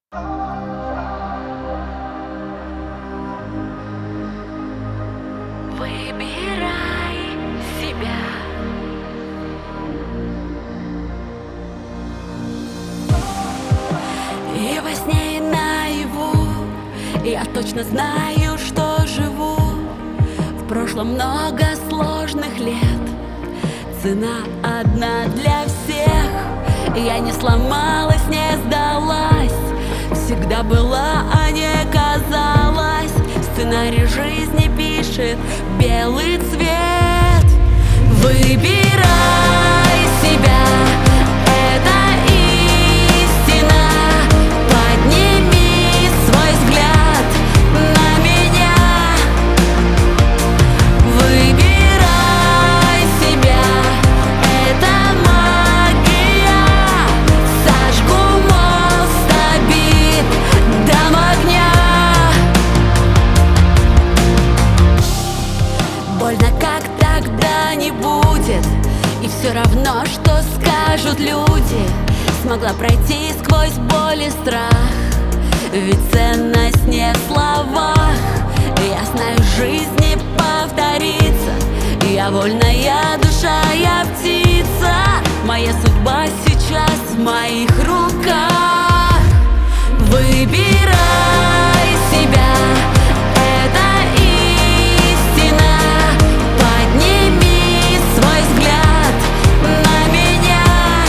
Выбирай себя. И во сне, и наяву я точно знаю, что живу. В прошлом много сложных лет, цена одна для всех. Я не сломалась, не сдалась, всегда была, а не казалась. Сценарий жизни пишет белый цвет. Выбирай себя, это истина. Подними свой взгляд на меня. Выбирай себя, это магия. Сожгу мост обид, дам огня. Больно, как тогда, не будет. И все равно, что скажут люди. Смогла пройти сквозь боль и страх, ведь ценность не в словах. Я знаю, жизнь не повторится. Я вольная душа, я птица. Моя судьба сейчас в моих руках. Выбирай себя, это истина. Подними свой взгляд на меня.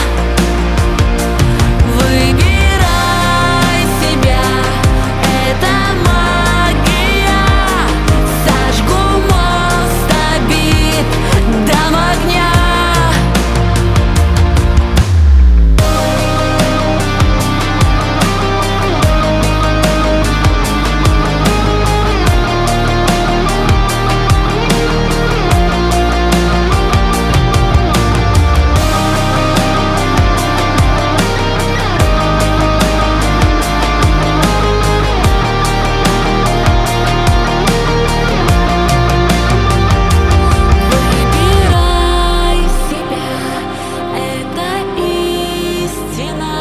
Выбирай себя, это магия. Сожгу мост обид, дам огня. Выбирай себя, это истина.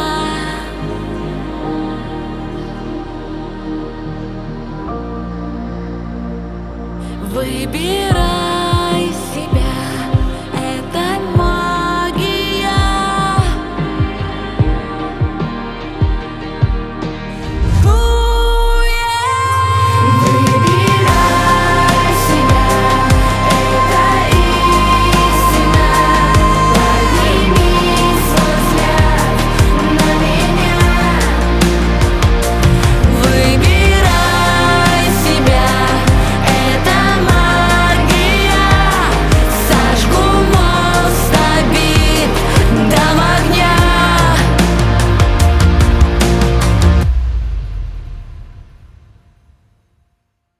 Выбирай.